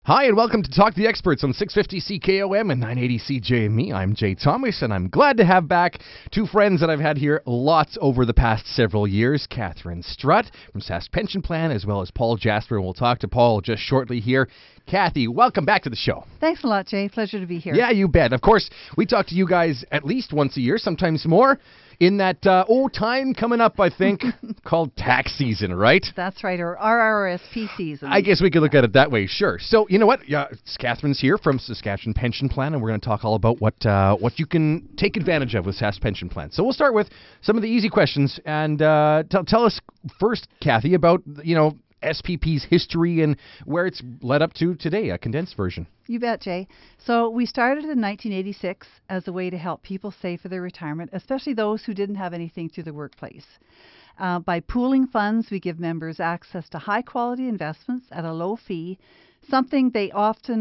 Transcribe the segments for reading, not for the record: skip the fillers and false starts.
Hi, and welcome to Talk to the Experts on 650 CKOM and 980 CJME. I'm Jay Thomas, and I'm glad to have back two friends that I've had here lots over the past several years. Catherine Strutt from Sask Pension Plan, as well as Paul Jasper, and we'll talk to Paul just shortly here. Kathy, welcome back to the show. Thanks a lot, Jay. Pleasure to be here. Yeah, you bet. Of course, we talk to you guys at least once a year, sometimes more, in that time coming up, I think, called tax season, right? That's right, or RRSP season. I guess we could look at it that way, sure. So, you know what? Catherine's here from Saskatchewan Pension Plan, and we're going to talk all about what you can take advantage of with Sask Pension Plan. So we'll start with some of the easy questions, and tell us first, Kathy, about, SPP's history and where it's led up to today, a condensed version. You bet, Jay. So we started in 1986 as a way to help people save for their retirement, especially those who didn't have anything through the workplace. By pooling funds, we give members access to high-quality investments at a low fee, something they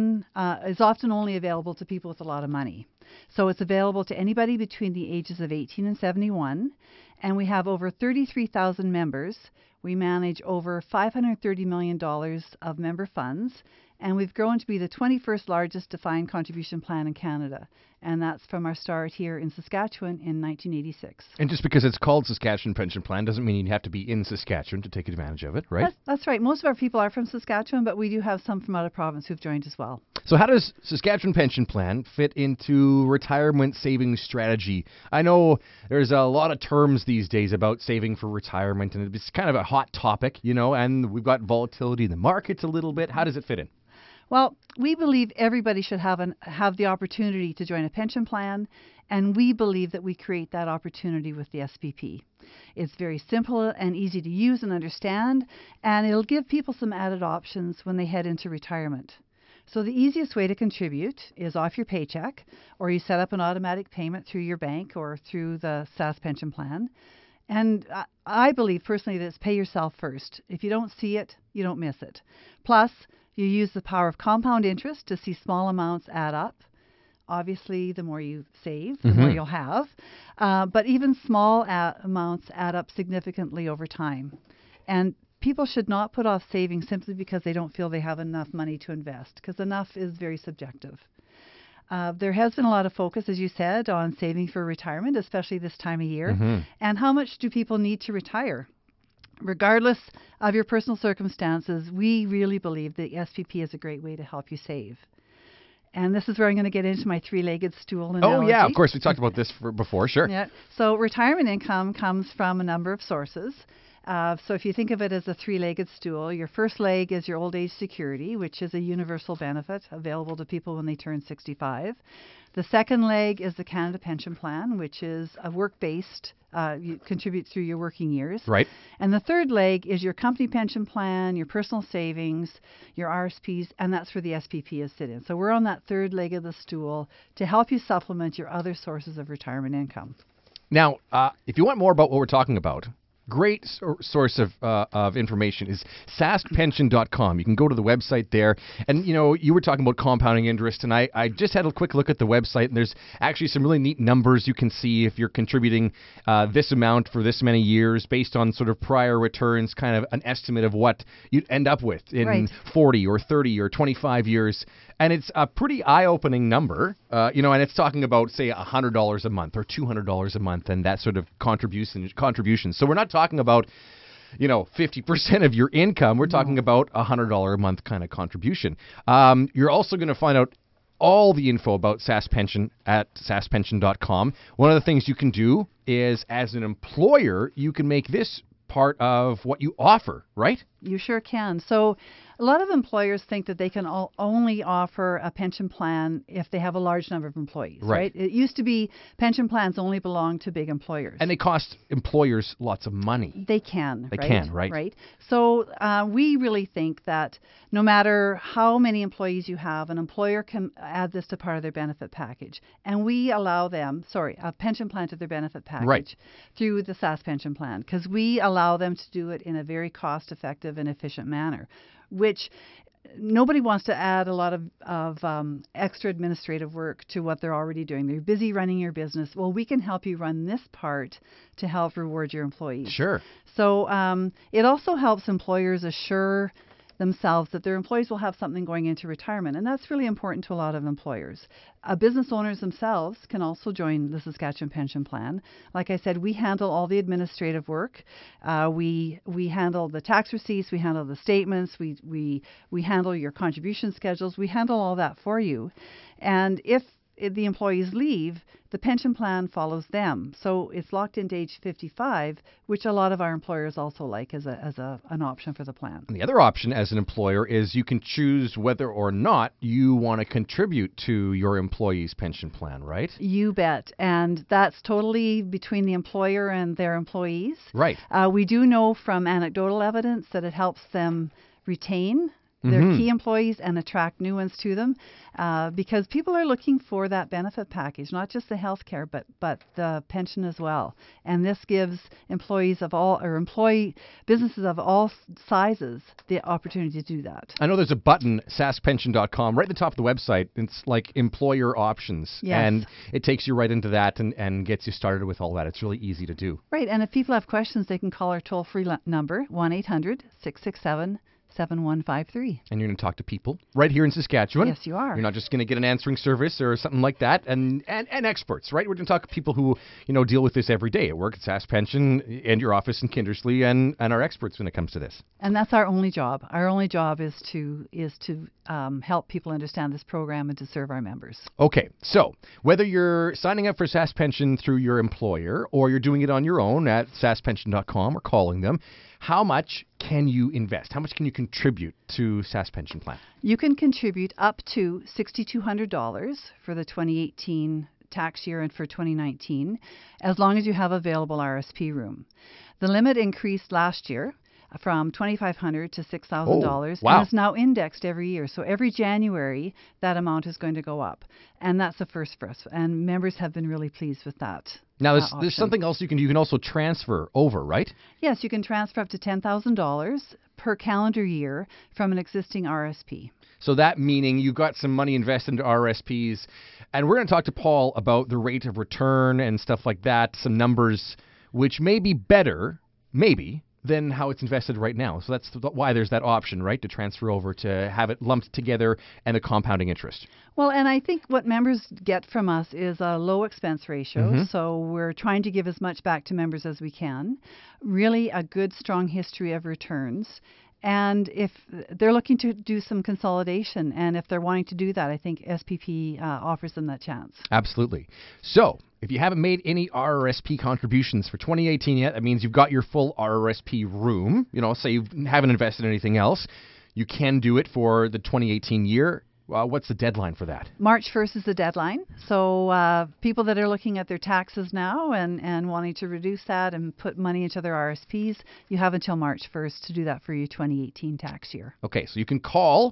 is often only available to people with a lot of money. So it's available to anybody between the ages of 18 and 71, and we have over 33,000 members. We manage over $530 million of member funds, and we've grown to be the 21st largest defined contribution plan in Canada. And that's from our start here in Saskatchewan in 1986. And just because it's called Saskatchewan Pension Plan doesn't mean you have to be in Saskatchewan to take advantage of it, right? That's right. Most of our people are from Saskatchewan, but we do have some from out of province who've joined as well. So how does Saskatchewan Pension Plan fit into retirement savings strategy? I know there's a lot of terms these days about saving for retirement, and it's kind of a hot topic, and we've got volatility in the markets a little bit. How does it fit in? Well, we believe everybody should have the opportunity to join a pension plan, and we believe that we create that opportunity with the SPP. It's very simple and easy to use and understand, and it'll give people some added options when they head into retirement. So the easiest way to contribute is off your paycheck, or you set up an automatic payment through your bank or through the Sask Pension Plan. And I believe personally that it's pay yourself first. If you don't see it, you don't miss it. Plus, you use the power of compound interest to see small amounts add up. Obviously, the more you save, the more you'll have. But even small amounts add up significantly over time. And people should not put off saving simply because they don't feel they have enough money to invest, because enough is very subjective. There has been a lot of focus, as you said, on saving for retirement, especially this time of year. And how much do people need to retire? Regardless of your personal circumstances, we really believe the SPP is a great way to help you save. And this is where I'm going to get into my three-legged stool analogy. Oh, yeah, of course. We talked about this before, sure. Yeah. So retirement income comes from a number of sources. So if you think of it as a three-legged stool, your first leg is your old age security, which is a universal benefit available to people when they turn 65. The second leg is the Canada Pension Plan, which is a work-based, you contribute through your working years. Right. And the third leg is your company pension plan, your personal savings, your RSPs, and that's where the SPP is sit in. So we're on that third leg of the stool to help you supplement your other sources of retirement income. Now, if you want more about what we're talking about, great source of information is saskpension.com. You can go to the website there. And, you were talking about compounding interest, and I just had a quick look at the website, and there's actually some really neat numbers you can see if you're contributing this amount for this many years based on sort of prior returns, kind of an estimate of what you'd end up with in 40 or 30 or 25 years. And it's a pretty eye-opening number, and it's talking about, say, $100 a month or $200 a month and that sort of contribution. So we're not talking about, 50% of your income. We're talking about $100 a month kind of contribution. You're also going to find out all the info about Sask Pension at saskpension.com. One of the things you can do is, as an employer, you can make this part of what you offer, right? You sure can. So a lot of employers think that they can only offer a pension plan if they have a large number of employees, right? It used to be pension plans only belong to big employers. And they cost employers lots of money. They can, right? Right. So we really think that no matter how many employees you have, an employer can add this to part of their benefit package. And we allow them, a pension plan to their benefit package through the Sask Pension Plan, because we allow them to do it in a very cost-effective and efficient manner, which nobody wants to add a lot of extra administrative work to what they're already doing. They're busy running your business. Well, we can help you run this part to help reward your employees. Sure. So it also helps employers assure themselves that their employees will have something going into retirement, and that's really important to a lot of employers. Business owners themselves can also join the Saskatchewan Pension Plan. Like I said, we handle all the administrative work. We handle the tax receipts, we handle the statements, we handle your contribution schedules, we handle all that for you. And if the employees leave, the pension plan follows them. So it's locked into age 55, which a lot of our employers also like as an option for the plan. And the other option as an employer is you can choose whether or not you want to contribute to your employee's pension plan, right? You bet. And that's totally between the employer and their employees. Right. We do know from anecdotal evidence that it helps them retain their key employees and attract new ones to them, because people are looking for that benefit package, not just the health care, but the pension as well. And this gives employees of all, or businesses of all sizes, the opportunity to do that. I know there's a button, saskpension.com, right at the top of the website. It's like employer options. Yes. And it takes you right into that and gets you started with all that. It's really easy to do. Right. And if people have questions, they can call our toll-free number, 1-800-667-7153. And you're going to talk to people right here in Saskatchewan. Yes, you are. You're not just going to get an answering service or something like that. And experts, right? We're going to talk to people who, deal with this every day at work at Sask Pension and your office in Kindersley and are experts when it comes to this. And that's our only job. Our only job is to help people understand this program and to serve our members. Okay, so whether you're signing up for Sask Pension through your employer or you're doing it on your own at saskpension.com or calling them, how much can you invest? How much can you contribute to Sask Pension Plan? You can contribute up to $6,200 for the 2018 tax year and for 2019, as long as you have available RSP room. The limit increased last year from $2,500 to $6,000, wow. and it's now indexed every year. So every January, that amount is going to go up, and that's a first for us. And members have been really pleased with that. Now, there's something else you can do. You can also transfer over, right? Yes, you can transfer up to $10,000 per calendar year from an existing RSP. So that meaning you got some money invested into RSPs, and we're going to talk to Paul about the rate of return and stuff like that, some numbers which may be better, maybe, than how it's invested right now. So that's why there's that option, right, to transfer over, to have it lumped together and a compounding interest. Well, and I think what members get from us is a low expense ratio. So we're trying to give as much back to members as we can. Really a good, strong history of returns. And if they're looking to do some consolidation, and if they're wanting to do that, I think SPP offers them that chance. Absolutely. So if you haven't made any RRSP contributions for 2018 yet, that means you've got your full RRSP room. Say you haven't invested in anything else. You can do it for the 2018 year. What's the deadline for that? March 1st is the deadline. So people that are looking at their taxes now and wanting to reduce that and put money into their RSPs, you have until March 1st to do that for your 2018 tax year. Okay, so you can call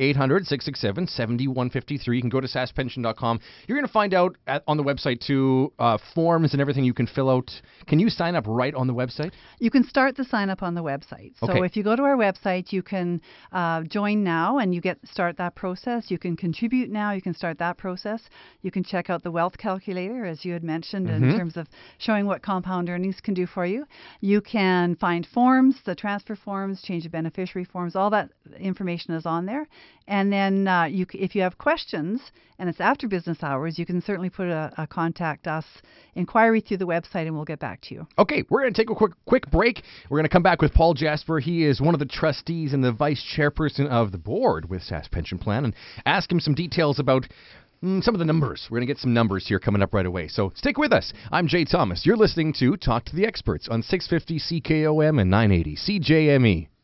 1-800-667-7153. You can go to saskpension.com. You're going to find out on the website, too, forms and everything you can fill out. Can you sign up right on the website? You can start the sign up on the website. So if you go to our website, you can join now and you start that process. You can contribute now. You can start that process. You can check out the wealth calculator, as you had mentioned, in terms of showing what compound earnings can do for you. You can find forms, the transfer forms, change of beneficiary forms. All that information is on there. And then if you have questions and it's after business hours, you can certainly put a contact us inquiry through the website and we'll get back to you. Okay, we're going to take a quick break. We're going to come back with Paul Jasper. He is one of the trustees and the vice chairperson of the board with Sask Pension Plan, and ask him some details about some of the numbers. We're going to get some numbers here coming up right away. So stick with us. I'm Jay Thomas. You're listening to Talk to the Experts on 650 CKOM and 980 CJME.